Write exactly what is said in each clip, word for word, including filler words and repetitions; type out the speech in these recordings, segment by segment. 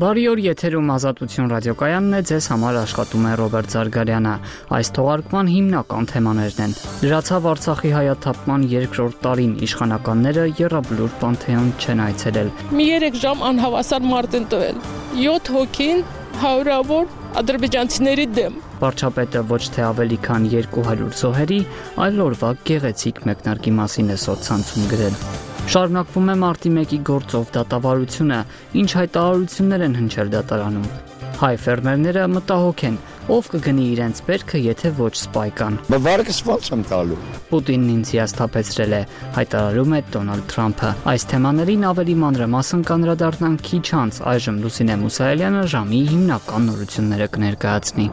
Բարի օր, եթերում Ազատություն ռադիոկայանն է, ձեզ համար աշխատում է Ռոբերտ Զարգարյանը։ Այս թողարկման հիմնական թեմաներն են. Լրացավ Արցախի հայաթափման երկրորդ տարին, իշխանականները եռաբլուր Պանթեոն չեն այցելել։ Մի երեք ժամ անհավասար մարդ են տվել։ յոթ հոգին հարյուրավոր ադրբեջանցիների դեմ։ Վարչապետը ոչ թե ավելի քան երկու հարյուր զոհերի, այլ օրվա գեղեցիկ մեկնարկի մասին է սոցցանցում գրել։ Շարունակվում է մարտի մեկի գործով դատավարությունը, ինչ հայտարարություններ են հնչել դատարանում։ Հայ ֆերմերները մտահոգ են, ով կգնի իրենց բերքը, եթե ոչ սպայկան։ Բավարարս ո՞նց եմ տալու։ Պուտինն ինձ հիասթափեցրել է, հայտարարում է Դոնալդ Թրամփը։ Այս թեմաներին ավելի մանրամասն կանդրադառնանք քիչ անց, այժմ Լուսինե Մուսայելյանը ժամի հիմնական նորությունները կներկայացնի։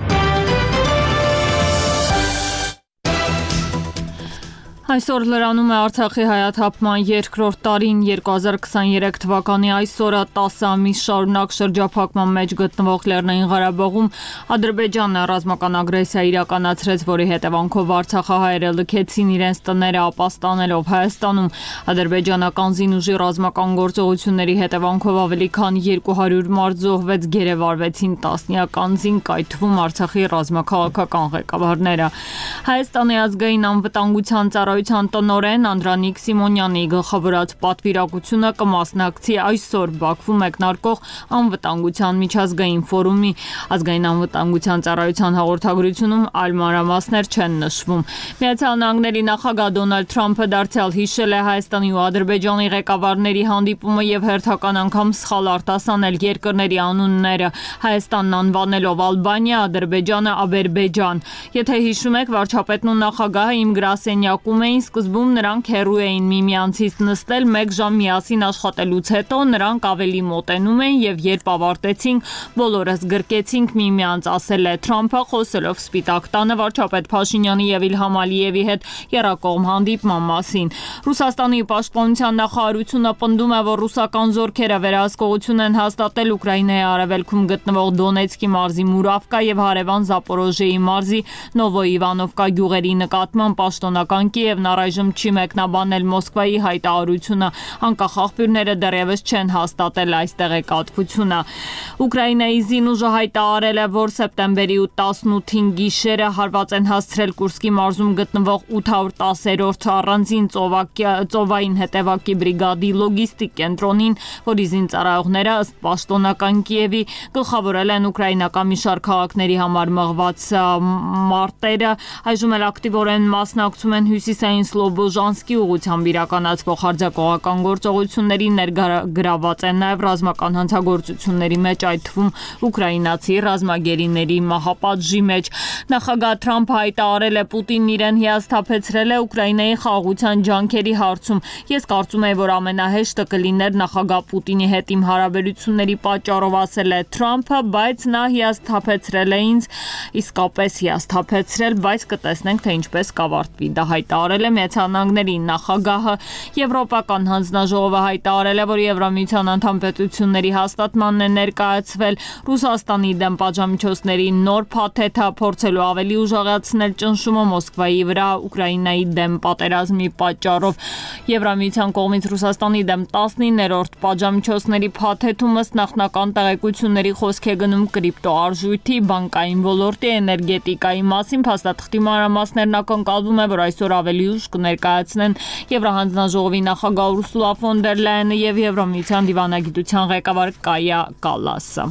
Այսօր լրանում է Արցախի հայաթափման երկրորդ տարին, երկու հազար քսաներեք թվականի այսօրը տասը ամիս շարունակ շրջափակման մեջ գտնվող Լեռնային Ղարաբաղում Ադրբեջանը ռազմական ագրեսիա իրականացրեց, որի հետևանքով արցախահայերը լքեցին իրենց տները, ապաստանելով Հայաստանում։ Ադրբեջանական զինուժի ռազմական գործողությունների հետևանքով ավելի քան երկու հարյուր մարդ զոհվեց, գերեվարվեցին տասնյակ անձինք, այդ թվում Արցախի ռազմաքաղաքական ղեկավարները։ Հայաստանի ազգային անվտանգության ծառայության տնօրեն Անդրանիկ Սիմոնյանի գլխավորած պատվիրակությունը կմասնակցի այսօր Բաքվում մեկնարկող անվտանգության միջազգային ֆորումի։ Ազգային անվտանգության ծառայության հաղորդագրությունում այլ մանրամասներ չեն նշվում։ Միացյալ Նահանգների նախագահ Դոնալդ Թրամփը դարձյալ հիշել է Հայաստանի ու Ադրբեջանի ղեկավարների հանդիպումը եւ հերթական անգամ սխալ արտասանել երկրների անունները, Հայաստանն անվանելով Ալբանիա, Ադրբեջանը Աբերբեջան։ Եթե հիշում եք, վարչապետն ու նախագահը իմ գրասենյակում էին, սկզբում նրանք հեռու էին միմյանցից նստել, մեկ ժամ միասին աշխատելուց հետո նրանք ավելի մոտենում էին եւ երբ ավարտեցինք, բոլորս գրկեցինք միմյանց, ասել է Թրամփը, խոսելով Սպիտակ տանը վարչապետ Փաշինյանի եւ Իլհամ Ալիևի հետ եռակողմ հանդիպման մասին։ Ռուսաստանի պաշտպանության նախարարությունը պնդում է, որ ռուսական զորքերը վերահսկողություն են հաստատել Ուկրաինայի արևելքում գտնվող Դոնեցկի մարզի Մուրավկա եւ հարևան Զապորոժիեի մարզի Նովոիվանովկա գյուղերի նկատմամբ պաշտոնական Կիևն առայժմ չի մեկնաբանել Մոսկվայի հայտարարությունը, անկախ աղբյուրները դեռևս չեն հաստատել այս տեղեկատվությունը։ Ուկրաինայի զինուժը հայտարարել է, որ սեպտեմբերի տասնութին գիշերը հարված են հասցրել Կուրսկի մարզում գտնվող ութ հարյուր տասերորդ առանձին ծովային հետևակի բրիգադի լոգիստիկ կենտրոնին, որի զինծառայողները ըստ պաշտոնական Կիևի գլխավորել են ուկրաինական մի շարք քաղաքների համար մղված մարտերը, այժմ էլ ակտիվորեն մասնակցում են հյուսիսային Սլոբոժանսկի ուղղությամբ իրականացվող հարձակողական գործողությունների, ներգրաված են նաև ռազմական հանցագործությունների մեջ, այդ թվում ուկրաինացի ռազմագերիների մահապատժի մեջ։ Նախագահ Թրամփը հայտարարել է Պուտինն իրեն հիասթափեցրել է Ուկրաինայի խաղաղության ջանքերի հարցում։ Ես կարծում եմ, որ ամենահեշտը կլիներ նախագահ Պուտինի հետ իմ հարաբերությունների պատճառով, ասել է Թրամփը, բայց նա հիասթափեցրել է ինձ, իսկապես հիասթափեցրել, բայց կտեսնենք, թե ինչպես կավարտվի։ Դա հայտարարել է Միացյալ Նահանգների նախագահը։ Եվրոպական հանձնաժողովը հայտարարել է, որ Եվրամիության անդամ պետությունների հաստատմանն է ներկայացվել Ռուսաստանի դեմ պատժամիջոցների նոր փաթեթը, փորձելու ավելի ուժեղացնել ճնշումը Մոսկվայի վրա Ուկրաինայի դեմ պատերազմի պատճառով։ Եվրամիության կողմից Ռուսաստանի դեմ տասնիններորդ պատժամիջոցների փաթեթում ըստ նախնական տեղեկությունների խոսք է գնում կրիպտոարժույթի, բանկային ոլորտի, էներգետիկայի մասին, փաստաթղթի մանրամասներն ակնկալվում է, որ այսօր ավելի ուշ կներկայացնեն Եվրահանձնաժողովի նախագահ Ուրսուլա ֆոն դեր Լայենը եւ Եվրամիության դիվանագիտության ղեկավար Կայա Կալասը։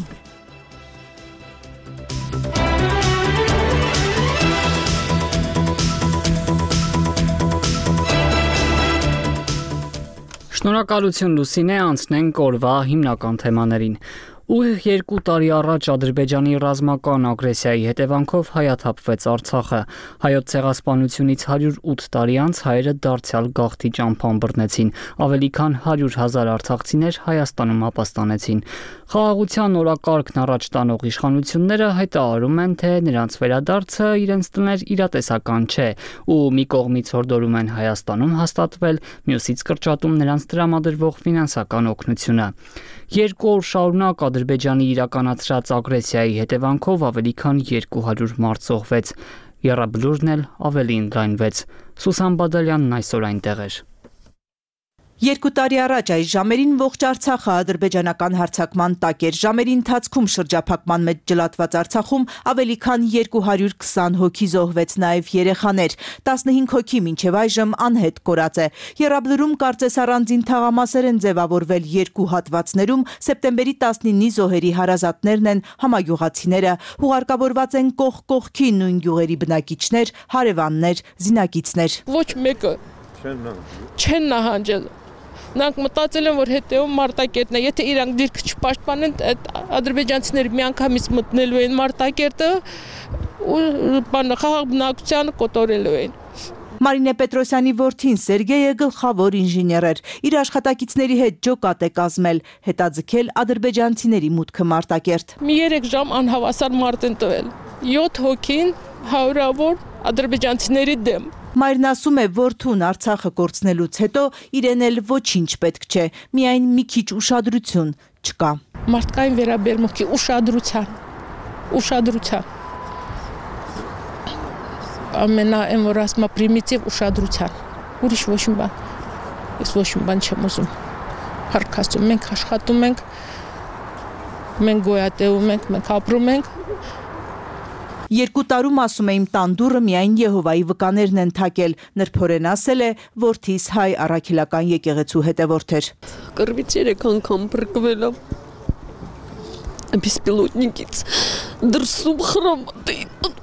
Շնորհակալություն Լուսինե, անցնենք օրվա հիմնական թեմաներին։ Ուղիղ երկու տարի առաջ Ադրբեջանի ռազմական ագրեսիայի հետևանքով հայաթափվեց Արցախը։ Հայոց ցեղասպանությունից հարյուր ութ տարի անց հայերը դարձյալ գաղթի ճամփան բռնեցին։ Ավելի քան հարյուր հազար արցախցիներ Հայաստանում ապաստանեցին։ Խաղաղության օրակարգն առաջ տանող իշխանությունները հայտարարում են, թե նրանց վերադարձը իրենց տներ իրատեսական չէ, ու մի կողմից հորդորում են Հայաստանում հաստատվել, մյուսից կրճատում նրանց տրամադրվող ֆինանսական օգնությունը։ Երկու օր շարունակ Ադրբեջանի իրականացրած ագրեսիայի հետևանքով ավելի քան երկու հարյուր մարդ զոհվեց, եռաբլուրն էլ ավելի ընդլայնվեց։ Սուսան Բադալյանն այսօր այնտեղ էր։ Երկու տարի առաջ այս ժամերին ողջ Արցախը ադրբեջանական հարձակման տակ էր։ Ժամերի ընթացքում շրջափակման մեջ ջլատված Արցախում ավելի քան երկու հարյուր քսան հոգի զոհվեց, նաև երեխաներ։ տասնհինգ հոգի մինչև այժմ անհետ կորած է։ Եռաբլուրում կարծես առանձին թաղամասեր են ձևավորվել երկու հատվածներում։ Սեպտեմբերի տասնինի զոհերի հարազատներն են համագյուղացիները։ Հուղարկավորված են կողք կողքի նույն գյուղերի բնակիչներ, հարևաններ, զինակիցներ։ Ոչ մեկը չեն նահանջել։ Նրանք մտածել են, որ հետեւում Մարտակերտն է, եթե իրանք դիրքը չպաշտպանեն, այդ ադրբեջանցիները միանգամից մտնելու են Մարտակերտը ու բանը խաղաղ բնակչությանը կոտորելու են։ Մարինե Պետրոսյանի որդին Սերգեյը գլխավոր ինժեներ էր։ Իր աշխատակիցների հետ ջոկատ է կազմել, հետաձգել ադրբեջանցիների մուտքը Մարտակերտ։ Մի երեք ժամ անհավասար մարդ են տվել։ յոթ հոգին հարյուրավոր ադրբեջանցիների դեմ։ Մայրն ասում է, որդուն Արցախը կորցնելուց հետո իրեն էլ ոչինչ պետք չէ, միայն մի քիչ ուշադրություն չկա։ Մարդկային վերաբերմունքի ուշադրության, ուշադրության։ Ամենա այն որ ասում պրիմիտիվ ուշադրության։ Ուրիշ ոչ մի բան։ Ես ոչ մի բան չեմ ուզում։ Հարկասում մենք աշխատում ենք, մենք գոյատևում ենք, մենք ապրում ենք։ Երկու տարում, ասում է, իմ տան դուռը միայն Եհովայի վկաներն են թակել։ Նրբորեն ասել է, որդիս հայ առաքելական եկեղեցու հետևորդ էր։ Կռվից երեք անգամ փրկվել եմ բիսպիլոտնիկից դրսում խրամատի։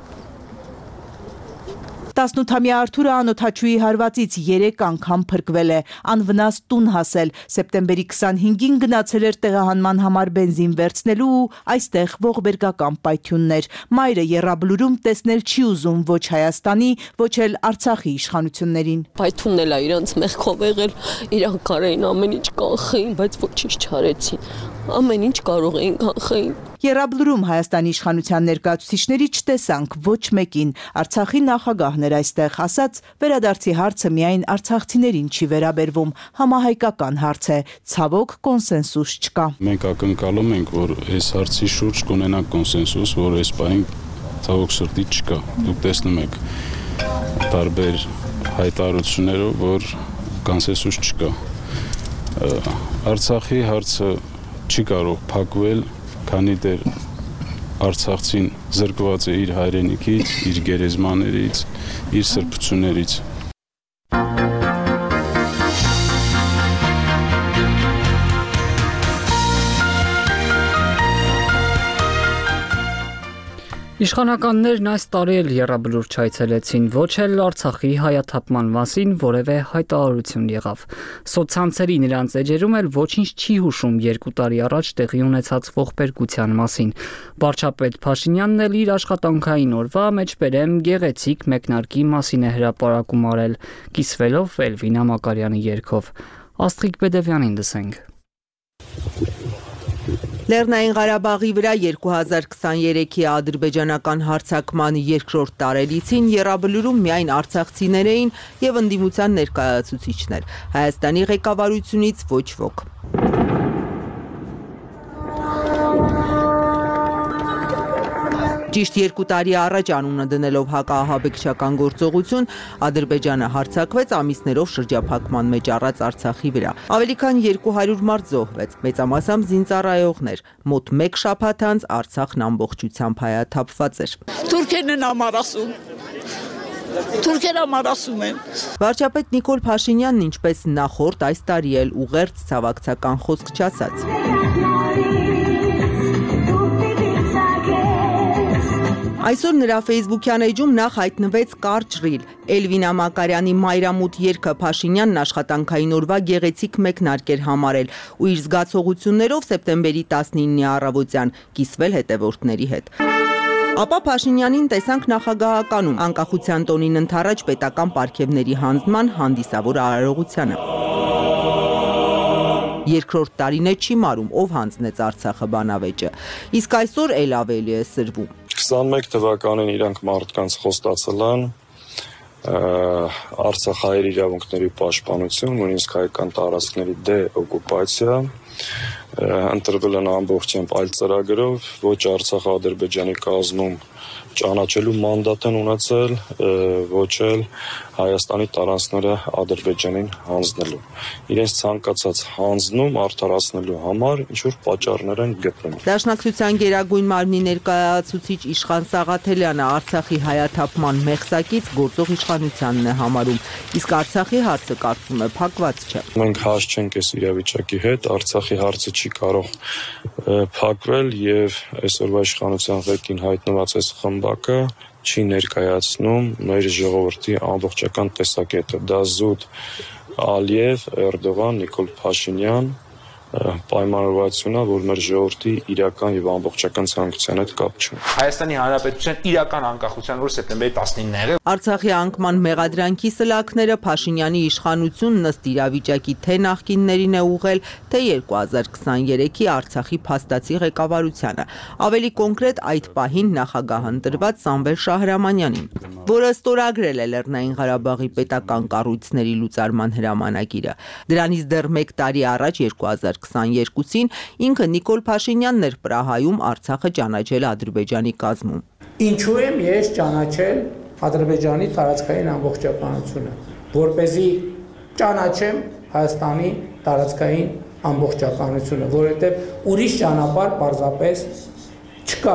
տասնութամյա Արթուրը անօթաչուի հարվածից երեք անգամ փրկվել է, անվնաս տուն հասել։ Սեպտեմբերի քսանհինգին գնացել էր տեղահանման համար բենզին վերցնելու ու այստեղ ողբերգական պայթյուններ։ Մայրը Եռաբլուրում տեսնել չի ուզում ոչ Հայաստանի, ոչ էլ Արցախի իշխանություններին։ Պայթունն էլ է իրանց մեղքով եղել, իրանք կարեին ամեն ինչ կանխեին, բայց ոչինչ չարեցին։ Ամեն ինչ կարող էին կանխեին։ Եռաբլուրում Հայաստանի իշխանության ներկայացուցիչների չտեսանք ոչ մեկին։ Արցախի նախագահն էր այստեղ, ասաց, վերադարձի հարցը միայն արցախցիներին չի վերաբերվում, համահայկական հարց է, ցավոք կոնսենսուս չկա։ Մենք ակնկալում ենք, որ այս հարցի շուրջ կունենանք կոնսենսուս, որ այս պահին ցավոք սրտի չկա։ Դուք տեսնում եք տարբեր հայտարարություններով, որ կոնսենսուս չկա։ Արցախի հարցը չի կարող փակվել, քանի դեռ Արցախցին զրկված է իր հայրենիքից, իր գերեզմաներից, իր սրբություններից։ Իշխանականներն այս տարի էլ Եռաբլուր չայցելեցին, ոչ էլ Արցախի հայաթափման մասին որևէ հայտարարություն եղավ։ Սոցցանցերի նրանց էջերում էլ ոչինչ չի հուշում երկու տարի առաջ տեղի ունեցած ողբերգության մասին։ Վարչապետ Փաշինյանն էլ իր աշխատանքային օրվա մեջբերեմ գեղեցիկ մեկնարկի մասին է հրապարակում արել, կիսվելով Էլվինա Մակարյանի երգով։ Աստղիկ Բեդևյանին լսենք։ Լեռնային Ղարաբաղի վրա երկու հազար քսաներեքի ադրբեջանական հարձակման երկրորդ տարելիցին Եռաբլուրում միայն արցախցիներ էին եւ ընդդիմության ներկայացուցիչներ։ Հայաստանի ղեկավարությունից ոչ ոք։ Ճիշտ երկու տարի առաջ անունը դնելով հակաահաբեկչական գործողություն, Ադրբեջանը հարձակվեց ամիսներով շրջափակման մեջ առած Արցախի վրա։ Ավելի քան երկու հարյուր մարդ զոհվեց, մեծամասամբ զինծառայողներ։ Մոտ մեկ շաբաթ անց Արցախն ամբողջությամբ հայաթափված էր։ Թուրքերն են համար ասում։ Թուրքերը համար ասում են։ Վարչապետ Նիկոլ Փաշինյանն ինչպես նախորդ այս տարի էլ ուղերձ ցավակցական խոսք չասաց։ Այսօր նրա ֆեյսբուքյան էջում նախ հայտնվեց կարճ ռիլ։ Էլվինա Մակարյանի մայրամուտ երգը Փաշինյանն աշխատանքային օրվա գեղեցիկ մեկնարկ էր համարել ու իր զգացողություններով սեպտեմբերի տասնինի առավոտյան կիսվել հետևորդների հետ։ Ապա Փաշինյանին տեսանք նախագահականում, անկախության տոնին ընդառաջ պետական պարգևների հանձնման հանդիսավոր արարողությանը։ Երկրորդ տարին է չի մարում, ով հանձնեց Արցախը բանավեճը, իսկ այսօր էլ ավելի է սրվում։ քսանմեկ թվականին իրանք մարդկանց խոստացել են Արցախահայերի իրավունքների պաշտպանություն, նույնիսկ հայկական տարածքների դեօկուպացիա, ընտրվել են ամբողջությամբ այլ ծրագրով, ոչ Արցախը Ադրբեջանի կազմում ճանաչելու մանդատ են ունեցել, ոչ էլ Հայաստանի տարածքները Ադրբեջանին հանձնելու։ Իրենց ցանկացած հանձնում արդարացնելու համար ինչ-որ պատճառներ են գտնում։ Դաշնակցության գերագույն մարմնի ներկայացուցիչ Իշխան Սաղաթելյանը Արցախի հայաթափման մեղսակից գործող իշխանությանն է համարում, իսկ Արցախի հարցը կարծում է փակված չէ։ Մենք հաշ չենք այս իրավիճակի հետ, Արցախի հարցը չի կարող փակվել եւ այսօրվա իշխանության ղեկին հայտնված այս խմբակը չի ներկայացնում մեր ժողովրդի ամբողջական տեսակետը։ Դա զուտ Ալիև, Էրդողան, Նիկոլ Փաշինյան պայմանավորվածություն է, որ մեր ժողովրդի իրական եւ ամբողջական ցանկության հետ կապ չունի։ Հայաստանի Հանրապետության իրական անկախության օրը սեպտեմբերի տասնինը Արցախի անկման մեղադրանքի սլաքները Փաշինյանի իշխանությունն ըստ իրավիճակի թե նախկիններին է ուղղել, թե երկու հազար քսաներեքի Արցախի փաստացի ղեկավարությանը։ Ավելի կոնկրետ այդ պահին նախագահ ընտրված Սամվել Շահրամանյանին, որը ստորագրել է Լեռնային Ղարաբաղի պետական կառույցների լուծարման հրամանագիրը։ Դրանից դեռ մեկ տարի առաջ երկու հազար քսաներկուսին ինքը Նիկոլ Փաշինյանն էր Պրահայում Արցախը ճանաչել Ադրբեջանի կազմում։ Ինչու եմ ես ճանաչել Ադրբեջանի տարածքային ամբողջականությունը, որպեսզի ճանաչեմ Հայաստանի տարածքային ամբողջականությունը, որովհետև ուրիշ ճանապարհ պարզապես չկա։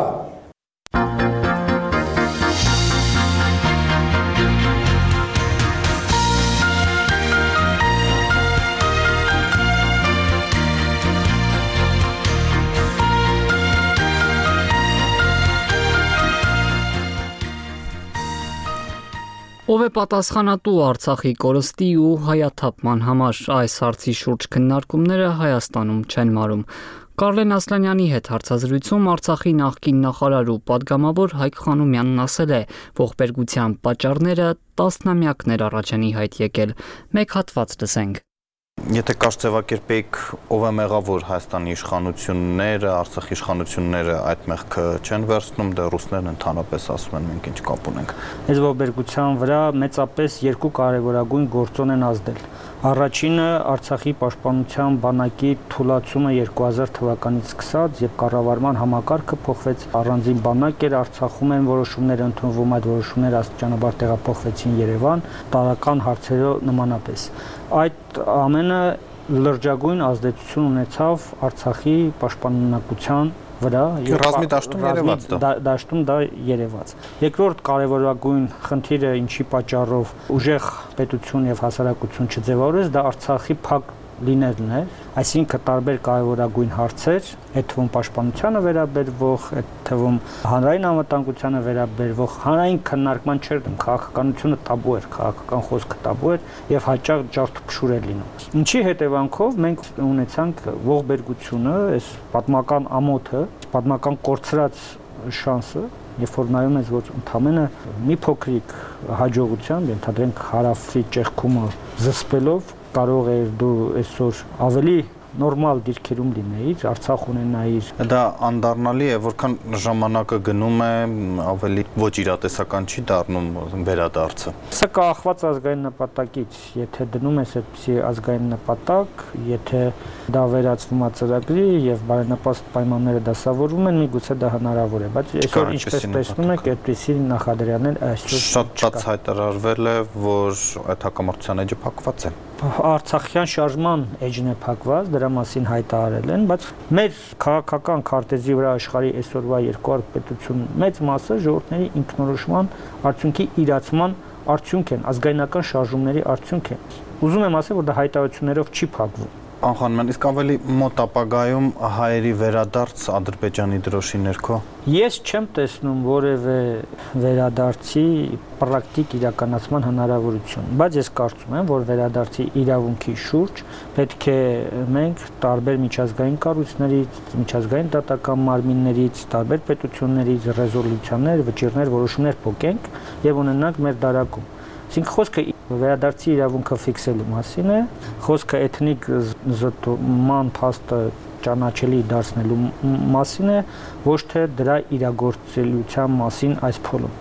Ով է պատասխանատու Արցախի կորստի ու հայաթափման համար, այս հարցի շուրջ քննարկումները Հայաստանում չեն մարում։ Կարլեն Ասլանյանի հետ հարցազրույցում Արցախի նախկին նախարար ու պատգամավոր Հայկ Խանոմյանն ասել է, ողբերգության պատճառները տասնամյակներ առաջ են ի հայտ եկել։ Մեկ հատված լսենք։ Եթե կարճ ձևակերպեիք, ով է մեղավոր Հայաստանի իշխանությունները, Արցախի իշխանությունները այդ մեղքը չեն վերցնում, դե ռուսներն ընդհանրապես ասում են մենք ինչ կապ ունենք։ Այս ողբերգության վրա մեծապես երկու կարևորագույն գործոն են ազդել։ Առաջինը Արցախի պաշտպանության բանակի թուլացումը երկու հազար թվականից սկսած եւ կառավարման համակարգը փոխվեց, առանձին բանակ էր Արցախում են որոշումներ ընդունվում, այդ որոշումները աստիճանաբար տեղափոխվեցին Երևան, տարական հարցերով նմանապես։ Այդ ամենը լրջագույն ազդեցություն ունեցավ Արցախի պաշտպանունակության վրա եւ ռազմի դաշտում երևաց դա դաշտում դա երևաց։ Երկրորդ կարևորագույն խնդիրը, ինչի պատճառով ուժեղ պետություն եւ հասարակություն չձևավորեց, դա Արցախի փակ լինելն է, այսինքն տարբեր կարևորագույն հարցեր, այդ թվում պաշտպանությանը վերաբերվող, այդ թվում հանրային անվտանգությանը վերաբերվող, հանրային քննարկման չէր դեմ, քաղաքականությունը տաբու էր, քաղաքական խոսքը տաբու էր եւ հաճախ ջարդփշուր էր լինում։ Ինչի հետևանքով մենք ունեցանք ողբերգությունը, այս պատմական ամոթը, պատմական կորցրած շանսը, երբ որ նայում ես, որ ընդամենը մի փոքրիկ հաջողությամբ, ենթադրենք հարավի ճեղքումը զսպելով կարող էր դու այսօր ավելի նորմալ դիրքերում լինեիր, Արցախ ունենայիր։ Դա անդառնալի է, որքան ժամանակը գնում է, ավելի ոչ իրատեսական չի դառնում վերադարձը։ Սա կախված ազգային նպատակից, եթե դնում ես այդպիսի ազգային նպատակ, եթե դա վերածվում է ծրագրի եւ բարենպաստ պայմանները դասավորվում են, միգուցե դա հնարավոր է, բայց այսօր ինչպես տեսնում եք, այդպիսի նախադրյալներ այսօր շատ հայտարարվել է, որ այդ հակամարտության էջը փակված է։ Արցախյան շարժման էջն է փակված, դրա մասին հայտարարել են, բայց մեր քաղաքական քարտեզի վրա աշխարհի այսօրվա երկու պետություն մեծ մասը ժողովրդների ինքնորոշման արդյունքի իրացման արդյունք են, ազգայնական շարժումների արդյունք են։ Ուզում եմ ասել, որ դա հայտարարություններով չի փակվում։ Անխանման, իսկ ավելի մոտ ապագայում հայերի վերադարձ Ադրբեջանի դրոշի ներքո։ Ես չեմ տեսնում որևէ վերադարձի պրակտիկ իրականացման հնարավորություն, բայց ես կարծում եմ, որ վերադարձի իրավունքի շուրջ պետք է մենք տարբեր միջազգային կառույցներից, միջազգային դատական մարմիններից, տարբեր պետություններից ռեզոլյուցիաներ, վճիռներ, որոշումներ փոխենք եւ ունենանք մեր դարակում։ Այսինքն խոսքը վերադարձի իրավունքը ֆիքսելու մասին է, խոսքը էթնիկ զտման փաստը ճանաչելի դարձնելու մասին է, ոչ թե դրա իրագործելիության մասին այս փուլում։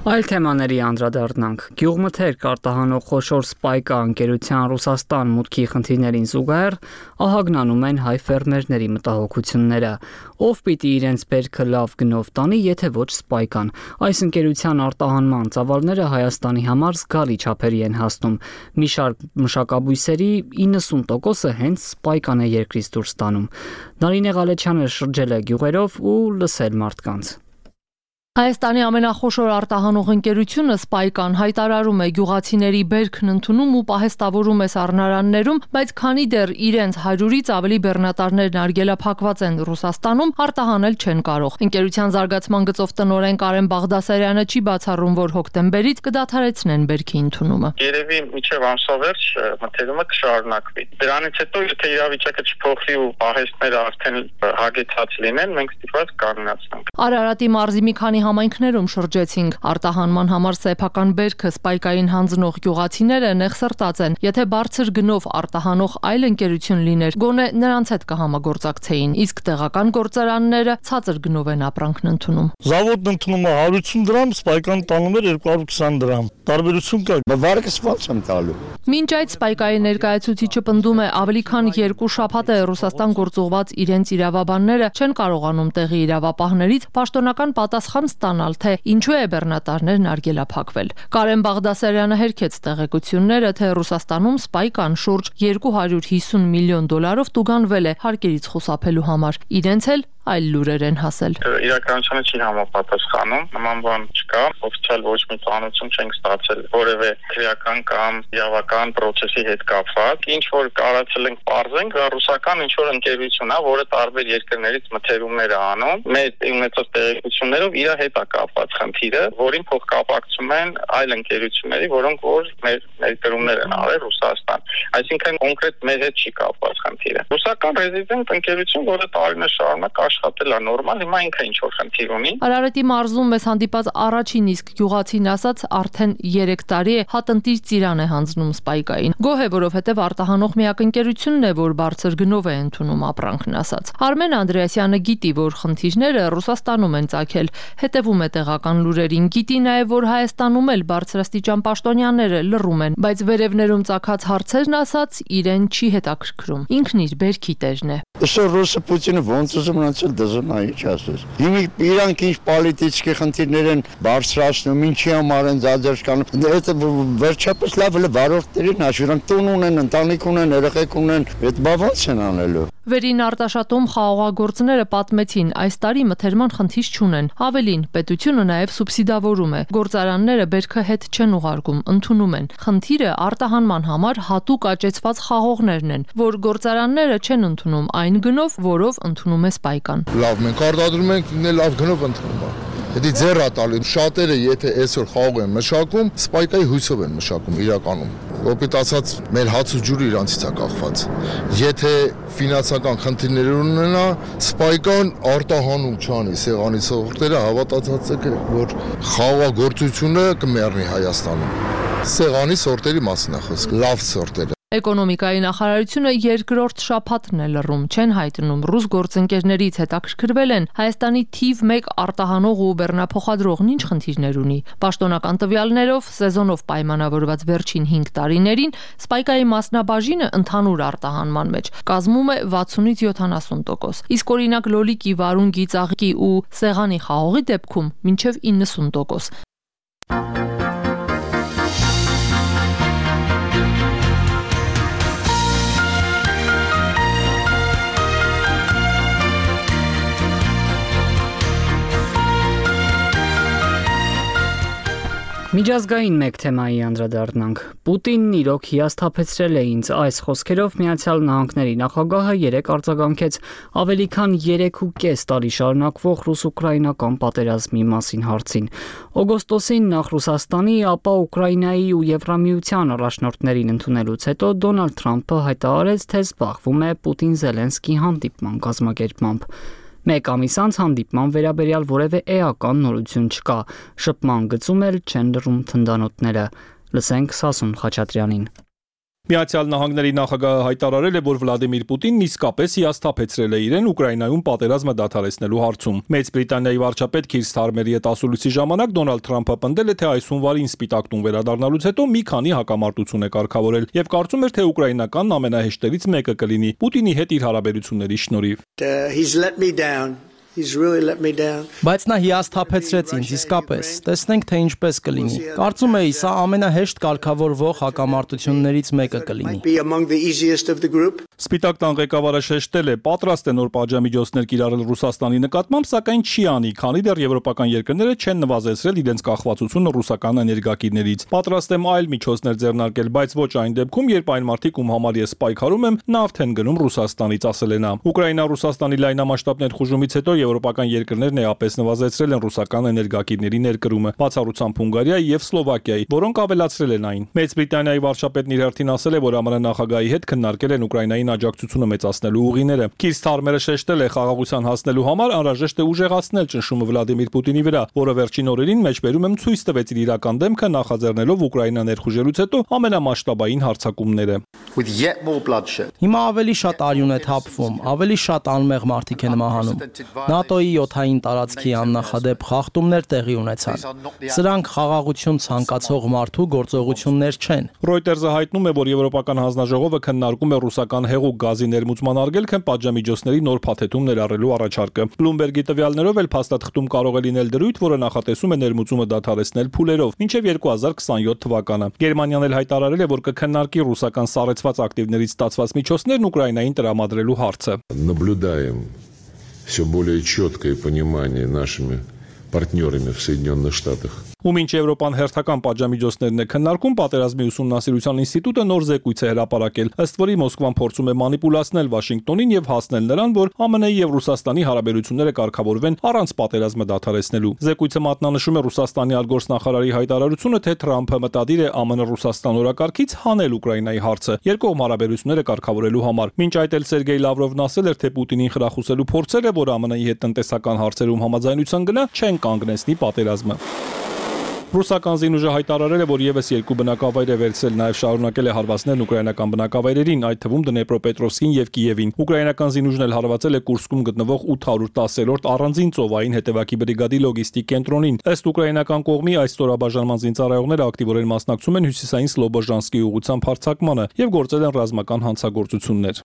Այլ թեմաների անդրադառնանք։ Գյուղմթերք արտահանող խոշոր սպայկա ընկերության Ռուսաստան մուտքի խնդիրներին զուգահեռ ահագնանում են հայ ֆերմերների մտահոգությունները։ Ով պիտի իրենց բերքը լավ գնով տանի, եթե ոչ սպայկան։ Այս ընկերության արտահանման ծավալները Հայաստանի համար զգալի չափերի են հասնում։ Մի շարք մշակաբույսերի իննսուն տոկոսը հենց սպայկան է երկրից դուրս տանում։ Նարինե Ղալեչյանը շրջել է գյուղերով ու լսել մարդկանց։ Հայաստանի ամենախոշոր արտահանող ընկերությունը Սպայկան հայտարարում է գյուղացիների բերքն ընդունում ու պահեստավորում է սառնարաններում, բայց քանի դեռ իրենց հարյուրից ավելի բեռնատարներ նարգելափակված են Ռուսաստանում, արտահանել չեն կարող։ Ընկերության զարգացման գծով տնօրեն Կարեն Բաղդասարյանը չի բացառում, որ հոկտեմբերից կդադարեցնեն բերքի ընդունումը։ Երևի մինչև ամսավերջ մթերումը կշարունակվի։ Դրանից հետո եթե իրավիճակը չփոխվի ու պահեստները արդեն հագեցած լինեն, մենք ստիպված կանգնացնենք։ Արարատի մարզի մի քանի համայնքներում շրջեցինք։ Արտահանման համար սեփական բերքը սպայկային հանձնող գյուղացիները նեղսրտած են։ Եթե բարձր գնով արտահանող այլ ընկերություն լիներ, գոնե նրանց հետ կհամագործակցեին, իսկ տեղական գործարանները ցածր գնով են ապրանքն ընդունում։ Զավոդն ընդունում է հարյուր ութ դրամ, սպայկան տանում էր երկու հարյուր քսան դրամ։ Տարբերություն կա։ Վարկը սպանց եմ տալու։ Մինչ այդ սպայկայի ներկայացուցիչը պնդում է, ավելի քան երկու շաբաթ է Ռուսաստան գործուղված իրենց իրավաբանները չեն կարողանում տեղի իրավապահներից պաշտոնական պատասխան ստանալ, թե ինչու է բեռնատարներն արգելափակվել։ Կարեն Բաղդասարյանը հերքեց տեղեկությունները, թե Ռուսաստանում սպայկան շուրջ երկու հարյուր հիսուն միլիոն դոլարով տուգանվել է հարկերից խուսափելու համար։ Իրենց էլ այլ լուրեր են հասել։ Իրականությունը չի համապատասխանում, նման բան չկա, օֆիցիալ ոչ մի ծանոթություն չենք ստացել որևէ քրեական կամ իրավական process-ի հետ կապված։ Ինչ որ կարացել ենք պարզենք, դա ռուսական ինչ որ ընկերություն է, որը տարբեր երկրներից մթերումներ է անում։ Մեր ունեցած տեղեկություններով իր հետ է կապված խնդիրը, որին փոխկապակցում են այլ ընկերությունների, որոնք որ մեր ներկրումներ են արել Ռուսաստան։ Այսինքն կոնկրետ մեր հետ չի կապված խնդիրը։ Ռուսական ռեզիդենտ ընկերություն, որը տարիներ շարունակ աշխատել է նորմալ, հիմա ինքը ինչ որ խնդիր ունի։ Արարատի մարզում մեզ հանդիպած առաջին իսկ գյուղացին ասաց արդեն երեք տարի է հատնտիր ծիրան է հանձնում սպայկային։ Գոհ է, որովհետև արտահանող միակ ընկերությունն է, որ բարձր գնով է ընդունում ապրանքն ասաց։ Արմեն Անդրեասյանը գիտի, որ խնդիրները Ռուսաստանում են ծագել, հետևում է տեղական լուրերին, գիտի նաև, որ Հայաստանում էլ բարձրաստիճան պաշտոնյաները լռում են, բայց վերևներում ծագած հարցերն ասաց իրեն չի հետաքրքրում։ Ինքն իր բերքի տերն է։ Այսօր ռուսը Պուտինը ոնց ուզում անցել դզնայի չասես։ Հիմա իրանք ինչ պոլիտիկի խնդիրներ են բարձրացնում, ինչի համար են ձաձերկանում։ Դա վերջապես լավ է վարորդներին հաշվի տուն ունեն, ընտանիք ունեն, երեխեք ունեն, այդ բա ոնց են անելու։ Վերին Արտաշատում խաղողագործները պատմեցին, այս տարի մթերման խնդիր չունեն։ Ավելին, պետությունը նաև սուբսիդավորում է։ Գործարանները բերքը հետ չեն ուղարկում, ընդունում են։ Խնդիրը արտահանման համար հատուկ աճեցված խաղողներն են, որ գործարանները չեն ընդունում այն գնով, որով ընդունում է սպայկան։ Լավ, մենք արտադրում ենք, լավ գնով ընդունում է։ Դա ձեռ է տալի։ Շատերը եթե այսօր խաղող են մշակում, սպայկայի հույսով են մշակում իրականում։ Որպես ասած, մեր հաց ու ջուրը իրանցից է կախված։ Եթե ֆինանսական խնդիրներ ունենա, սպայկան արտահանում չանի սեղանի սորտերը հավատացած է, որ խաղողագործությունը կմեռնի Հայաստանում։ Սեղանի սորտերի մասն է խոսքը, լավ սորտերը։ Էկոնոմիկայի նախարարությունը երկրորդ շաբաթն է լռում, չեն հայտնում ռուս գործընկերներից հետաքրքրվել են Հայաստանի թիվ մեկ արտահանող ու բեռնափոխադրողն ինչ խնդիրներ ունի։ Պաշտոնական տվյալներով սեզոնով պայմանավորված վերջին հինգ տարիներին սպայկայի մասնաբաժինը ընդհանուր արտահանման մեջ կազմում է վաթսունից յոթանասուն տոկոս, իսկ օրինակ լոլիկի, վարունգի, ծաղիկի ու սեղանի խաղողի դեպքում մինչև իննսուն տոկոս։ Միջազգային մեկ թեմայի անդրադառնանք։ Պուտինն իրոք հիասթափեցրել է ինձ այս խոսքերով Միացյալ Նահանգների նախագահը երեկ արձագանքեց ավելի քան երեք ու կես տարի շարունակվող ռուս-ուկրաինական պատերազմի մասին հարցին։ Օգոստոսին նախ Ռուսաստանի, ապա Ուկրաինայի ու Եվրամիության առաջնորդներին ընդունելուց հետո Դոնալդ Թրամփը հայտարարեց, թե զբաղվում է Պուտին-Զելենսկի հանդիպման կազմակերպմամբ։ Մեկ ամիս անց հանդիպման վերաբերյալ որևէ էական նորություն չկա, շփման գծում էլ չեն լռում թնդանոթները։ Լսենք Սասուն Խաչատրյանին։ Միացյալ Նահանգների նախագահը հայտարարել է, որ Վլադիմիր Պուտինն իսկապես հիասթափեցրել է իրեն Ուկրաինայում պատերազմը դադարեցնելու հարցում։ Մեծ Բրիտանիայի վարչապետ Քիր Սթարմերի հետ ասուլիսի ժամանակ Դոնալդ Թրամփը պնդել է, թե այս հունվարին Սպիտակ տուն վերադառնալուց հետո մի քանի հակամարտություն է կարգավորել եւ կարծում էր, թե ուկրաինական ամենահեշտերից մեկը կլինի Պուտինի հետ իր հարաբերությունների շնորհիվ։ He's really let me down. Բայց նա հիասթափեցրեց ինձ իսկապես։ Տեսնենք թե ինչպես կլինի։ Կարծում էի, սա ամենահեշտ կարգավորվող հակամարտություններից մեկը կլինի։ Սպիտակ տան ղեկավարը շեշտել է, պատրաստ է նոր պատժամիջոցներ կիրառել Ռուսաստանի նկատմամբ, սակայն չի անի, քանի դեռ եվրոպական երկրները չեն նվազեցրել իրենց կախվածությունը ռուսական էներգակիրներից։ Պատրաստ եմ այլ միջոցներ ձեռնարկել, բայց ոչ այն դեպքում, երբ այն մարդիկ, ում համար ես պայքարում եմ, նավթ են գնում Ռուսաստանից, ասել է նա։ Ուկրաինա-Ռուսաստանի լայնամասշտաբ ներխուժումից հետո եվրոպական երկրներն էապես նվազեցրել են ռուսական էներգակիրների ներկրումը, բացառությամբ Հունգարիայի եւ Սլովակիայի, որոնք ավելացրել են այն։ Մեծ Բրիտանիայի վարչապետն իր հերթին ասել է, որ ԱՄՆ նախագահի հետ քննարկել են Ուկրաինային աջակցությունը մեծացնելու ուղիները։ Քիր Սթարմերը շեշտել է, խաղաղության հասնելու համար անհրաժեշտ է ուժեղացնել ճնշումը Վլադիմիր Պուտինի վրա, որը վերջին օրերին մեջբերում եմ ցույց տվեց իր իրական դեմքը նախաձեռնելով Ուկրաինա ներխուժելուց հետո ամենամասշտաբային հարձակումները։ Հիմա ավելի շատ արյուն է թափվում, ավելի շատ անմեղ մարդիկ են մահանում։ ՆԱՏՕ-ի յոթային տարածքի աննախադեպ խախտումներ տեղի ունեցան։ Սրանք խաղաղություն ցանկացող մարդու գործողություններ չեն։ Reuters-ը հայտնում է, որ Եվրոպական հանձնաժողովը քննարկում է ռուսական հեղուկ գազի ներմուծման արգելքը պատժամիջոցների նոր փաթեթում ներառելու առաջարկը։ Bloomberg-ի տվյալներով էլ փաստաթղթում կարող է լինել դրույթ, որը նախատեսում է ներմուծումը դադարեցնել փուլերով մինչև երկու հազար քսանյոթ թվականը։ Գերմանիան էլ հայտարարել է, որ կքննարկի ռուսական սառեցված ակտիվներից ստացված միջոցներն Ուկրաինային տրամադրելու հարցը։ Все более четкое понимание нашими партнерами в Соединенных Штатах. Ու մինչ Եվրոպան հերթական պատժամիջոցներն է քննարկում, Պատերազմի ուսումնասիրության ինստիտուտը նոր զեկույց է հրապարակել, ըստ որի Մոսկվան փորձում է մանիպուլացնել Վաշինգտոնին եւ հասնել նրան, որ ԱՄՆ-ի եւ Ռուսաստանի հարաբերությունները կարգավորվեն առանց պատերազմը դադարեցնելու։ Զեկույցը մատնանշում է Ռուսաստանի արտգործնախարարի հայտարարությունը, թե Թրամփը մտադիր է ԱՄՆ-Ռուսաստան օրակարգից հանել Ուկրաինայի հարցը երկկողմ հարաբերությունները կարգավորելու համար։ Մինչ այդ էլ Սերգեյ Լավրովն ասել էր, թե Պուտինին խրախուսելու փորձերը, որ ԱՄՆ-ի հետ տնտեսական հարցերում համաձայնության գնա, չեն կանգնեցնի պատերազմը։ Ռուսական զինուժը հայտարարել է, որ եւս երկու բնակավայր է վերցրել, նաեւ շարունակել է հարվածներն ուկրաինական բնակավայրերին, այդ թվում Դնեպրոպետրովսկին եւ Կիևին։ Ուկրաինական զինուժն էլ հարվածել է Կուրսկում գտնվող ութ հարյուր տասերորդ առանձին ծովային հետևակի բրիգադի լոգիստիկ կենտրոնին։ Ըստ ուկրաինական կողմի այս ստորաբաժանման զինծառայողները ակտիվորեն մասնակցում են հյուսիսային Սլոբոժանսկի ուղղությամբ հարձակմանը եւ գործել են ռազմական հանցագործություններ։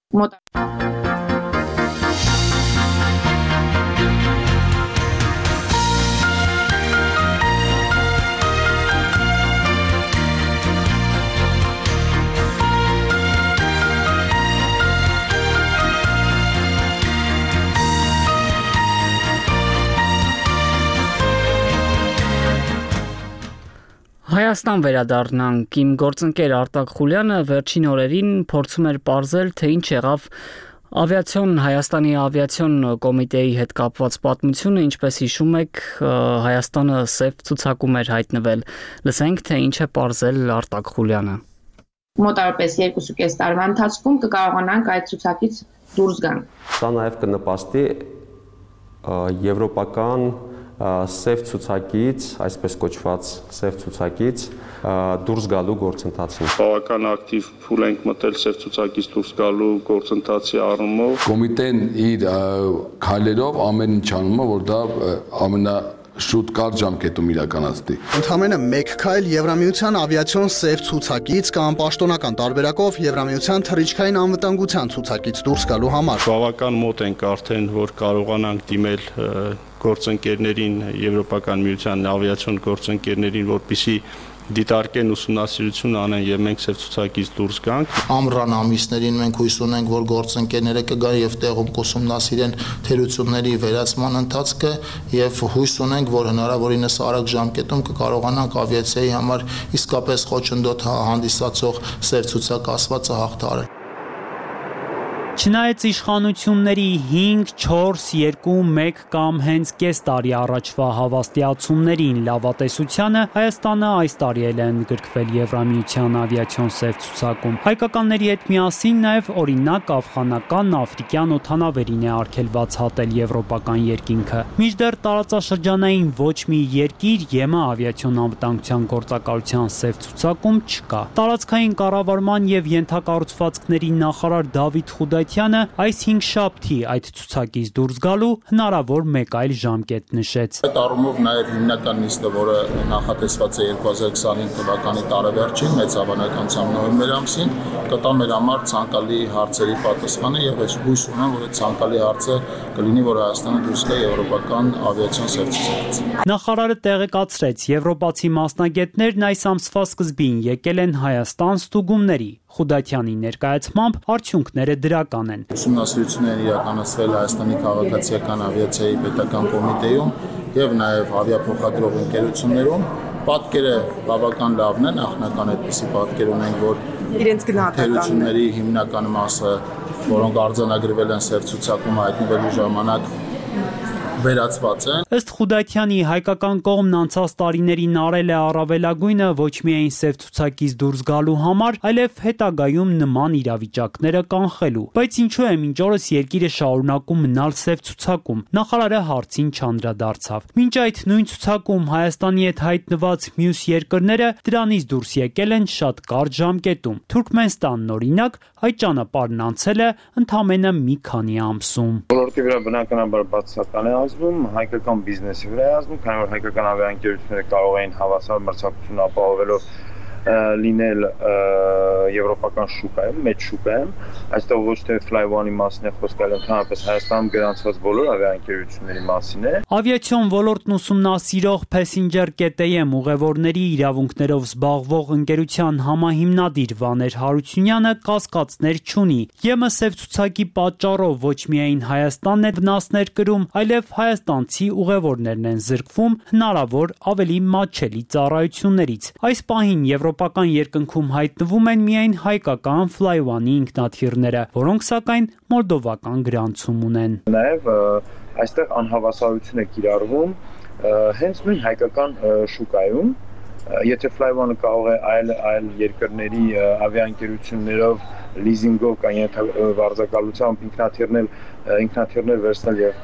Հայաստան վերադառնանք։ Իմ գործընկեր Արտակ Խուլյանը վերջին օրերին փորձում էր պարզել, թե ինչ եղավ ավիացիոն Հայաստանի ավիացիոն կոմիտեի հետ կապված պատմությունը, ինչպես հիշում եք, Հայաստանը սև ցուցակում էր հայտնվել։ Լսենք, թե ինչ է պարզել Արտակ Խուլյանը։ Մոտարպես երկու կես տարվա ընթացքում կկարողանանք այդ ցուցակից դուրս գանք։ Սա նաև կնպաստի եվրոպական սև ցուցակից, այսպես կոչված սև ցուցակից դուրս գալու գործընթացին։ Բավական ակտիվ փուլ ենք մտել սև ցուցակից դուրս գալու գործընթացի առումով։ Կոմիտեն իր քայլերով ամեն ինչ անում է, որ դա ամենա շուտ կարճ ժամկետում իրականացնի։ Ընդամենը մեկ քայլ Եվրամիության ավիացիոն սև ցուցակից կամ պաշտոնական տարբերակով Եվրամիության թռիչքային անվտանգության ցուցակից դուրս գալու համար։ Բավական մոտ ենք արդեն, որ կարողանանք դիմել գործընկերներին, Եվրոպական միության ավիացիոն գործընկերներին, որպեսզի դիտարկեն ուսումնասիրություն անեն եւ մենք սև ցուցակից դուրս գանք։ Ամռան ամիսներին մենք հույս ունենք, որ գործընկերները կգան եւ տեղում կուսումնասիրեն թերությունների վերացման ընթացքը եւ հույս ունենք, որ հնարավորինս արագ ժամկետում կկարողանանք ավիացիայի համար իսկապես խոչընդոտ հանդիսացող սև ցուցակ ասվածը հաղթահարել։ Չնայած իշխանությունների հինգ, չորս, երկու, մեկ կամ հենց կես տարի առաջվա հավաստիացումներին լավատեսությանը Հայաստանը այս տարի էլ է ընդգրկվել Եվրամիության ավիացիոն սև ցուցակում։ Հայկականների հետ միասին նաև օրինակ աֆղանական, աֆրիկյան օդանավերին է արգելված հատել եվրոպական երկինքը։ Մինչդեռ տարածաշրջանային ոչ մի երկիր ԵՄ ավիացիոն անվտանգության գործակալության սև ցուցակում չկա։ Տարածքային կառավարման եւ ենթակառուցվածքների նախարար Դավիթ Խուդայթյանը այս հինգշաբթի այդ ցուցակից դուրս գալու հնարավոր մեկ այլ ժամկետ նշեց։ Այդ առումով նաև հիմնական նիստը, որը նախատեսված է երկու հազար քսանհինգ թվականի տարեվերջին, մեծ հավանականությամբ նոյեմբեր ամսին, կտա մեր համար ցանկալի հարցերի պատասխանը եւ ես հույս ունեմ, որ այդ ցանկալի հարցը կլինի, որ Հայաստանը դուրս գա եվրոպական ավիացիոն սև ցուցակից։ Նախարարը տեղեկացրեց, եվրոպացի մասնագետներն այս ամսվա սկզբին եկել են Հայաստան ստուգումների։ Խուդայթյանի ներկայացմամբ արդյունքները դրական են։ Ուսումնասիրություններ իրականացվել Հայաստանի քաղաքացիական ավիացիայի պետական կոմիտեում եւ նաեւ ավիափոխադրող ընկերություններում։ Պատկերը բավական լավն է, նախնական այդպիսի պատկեր ունենք, որ իրենց գնահատականների հիմնական մասը, որոնք արձանագրվել են սև ցուցակում հայտնվելու ժամանակ վերացված են։ Ըստ Խուդայթյանի հայկական կողմն անցած տարիներին արել է առավելագույնը ոչ միայն սև ցուցակից դուրս գալու համար, այլև հետագայում նման իրավիճակները կանխելու։ Բայց ինչու է մինչ օրս երկիրը շարունակում մնալ սև ցուցակում։ Նախարարը հարցին չանդրադարձավ։ Մինչ այդ նույն ցուցակում Հայաստանի հետ հայտնված մյուս երկրները դրանից դուրս եկել են շատ կարճ ժամկետում։ Թուրքմենստանն օրինակ այդ ճանապարհն անցել է ընդամենը մի քանի ամսում։ Ոլորտի վրա բնականաբար բացասական է ազդում, հայկական բիզնեսի վրա է ազդում, քանի որ հայկական ավիաընկերությունները կարող էին հավասար մրցակցություն ապահովելով լինել եվրոպական շուկայում, մեծ շուկայում, այստեղ ոչ թե Flyone-ի մասին է խոսքը, այլ ընդհանրապես Հայաստանում գրանցված բոլոր ավիաընկերությունների մասին է։ Ավիացիոն ոլորտն ուսումնասիրող Passenger.am ուղևորների իրավունքներով զբաղվող ընկերության համահիմնադիր Վաներ Հարությունյանը կասկածներ չունի։ ԵՄ սև ցուցակի պատճառով ոչ միայն Հայաստանն է վնասներ կրում, այլև հայաստանցի ուղևորներն են զրկվում հնարավոր ավելի մատչելի ծառայություններից։ Այս պահին եվրոպական երկնքում հայտնվում են միայն հայկական Flyone-ի ինքնաթիռները, որոնք սակայն մոլդովական գրանցում ունեն։ Նաև այստեղ անհավասարություն է կիրառվում հենց նույն հայկական շուկայում, եթե Flyone-ը կարող է այլ այլ երկրների ավիաընկերություններով լիզինգով կամ վարձակալությամբ ինքնաթիռներ ինքնաթիռներ վերցնել եւ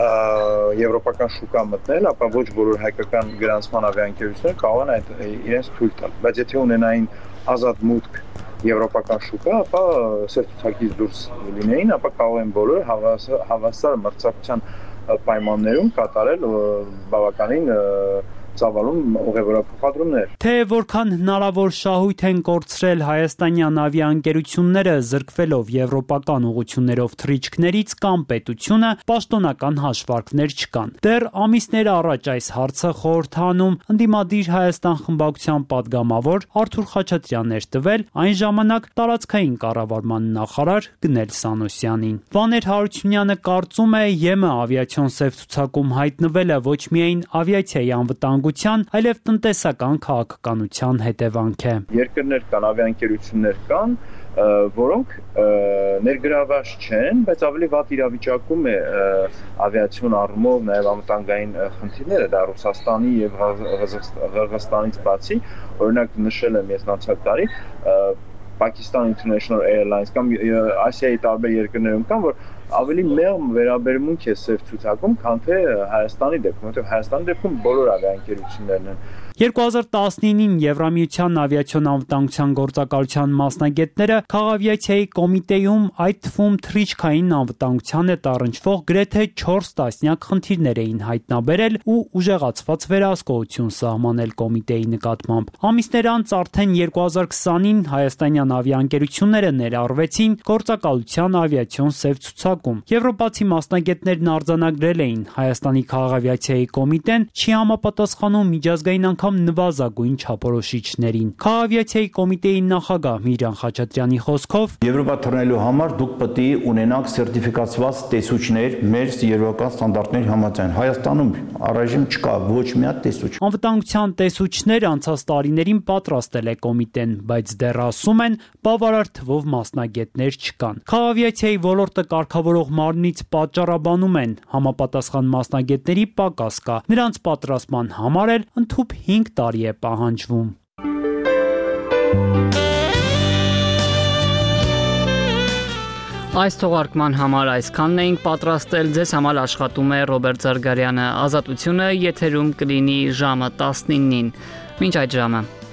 եվրոպական շուկա մտնել, ապա ոչ բոլոր հայկական գրանցման ավիաընկերությունները կարող են այդ իրենց թույլ տալ։ Բայց եթե ունենային ազատ մուտք եվրոպական շուկա, ապա սև ցուցակից դուրս լինեին, ապա կարող են բոլորը հավասար, հավասար մրցակցության պայմաններում կատարել բավականին ծավալուն ուղևորափոխադրումներ։ Թե որքան հնարավոր շահույթ են կորցրել հայաստանյան ավիաընկերությունները զրկվելով եվրոպական ուղություններով թռիչքներից կամ պետությունը, պաշտոնական հաշվարկներ չկան։ Դեռ ամիսներ առաջ այս հարցը խորհրդանում ընդդիմադիր Հայաստան խմբակցության падգամավոր Արթուր Խաչատրյանն էր տվել այն ժամանակ տարածքային կառավարման նախարար Գնել Սանոսյանին։ Վաներ Հարությունյանը կարծում է ԵՄ ավիացիոն սև ցուցակում հայտնվելը ոչ միայն ավիացիայի անվտանգության, այլև տնտեսական քաղաքականության հետևանք է։ Երկրներ կան, ավիաընկերություններ կան, որոնք ներգրաված չեն, բայց ավելի վատ իրավիճակում է ավիացիոն առումով նաև անվտանգային խնդիրները, դա Ռուսաստանի եւ Ղրղստանից բացի, օրինակ նշել եմ ես անցյալ տարի Pakistan International Airlines կամ Ասիայի տարբեր երկրներում կան, որ ավելի մեղմ վերաբերմունք է սև ցուցակում, քան թե Հայաստանի դեպքում, որովհետև Հայաստանի դեպքում բոլոր ավիաընկերություններն են։ երկու հազար տասնինին Եվրամիության ավիացիոն անվտանգության գործակալության մասնագետները քաղավիացիայի կոմիտեում, այդ թվում թռիչքային անվտանգության հետ առնչվող գրեթե չորս տասնյակ խնդիրներ էին հայտնաբերել ու ուժեղացված վերահսկողություն սահմանել կոմիտեի նկատմամբ։ Ամիսներ անց արդեն երկու հազար քսանին հայաստանյան ավիաընկերությունները ներառվեցին գործակալության ավիացիոն սև ցուցակում։ Եվրոպացի մասնագետներն արձանագրել էին Հայաստանի քաղավիացիայի կոմիտեն չի համապատասխանում միջազգային անգամ նվազագույն չափորոշիչներին։ Քաղաքավիացիայի կոմիտեի նախագահ Միրան Խաչատրյանի խոսքով Եվրոպա թռնելու համար դուք պետք է ունենաք սերտիֆիկացված տեսուչներ մեր եվրոպական ստանդարտների համաձայն։ Հայաստանում առայժմ չկա ոչ մի հատ տեսուչ։ Անվտանգության տեսուչներ անցած տարիներին պատրաստել է կոմիտեն, բայց դեռ ասում են բավարար թվով մասնագետներ չկան։ Քաղաքավիացիայի ոլորտը կարգավորող մարմնից պատճառաբանում են համապատասխան մասնագետների պակաս կա։ Նրանց պատրաստման համար էլ ընդհուպ հինգ տարի է պահանջվում։ Այս թողարկման համար այսքանն էինք պատրաստել, ձեզ համար աշխատում է Ռոբերտ Զարգարյանը, Ազատությունը եթերում կլինի ժամը տասնինին, մինչ այդ ժամը։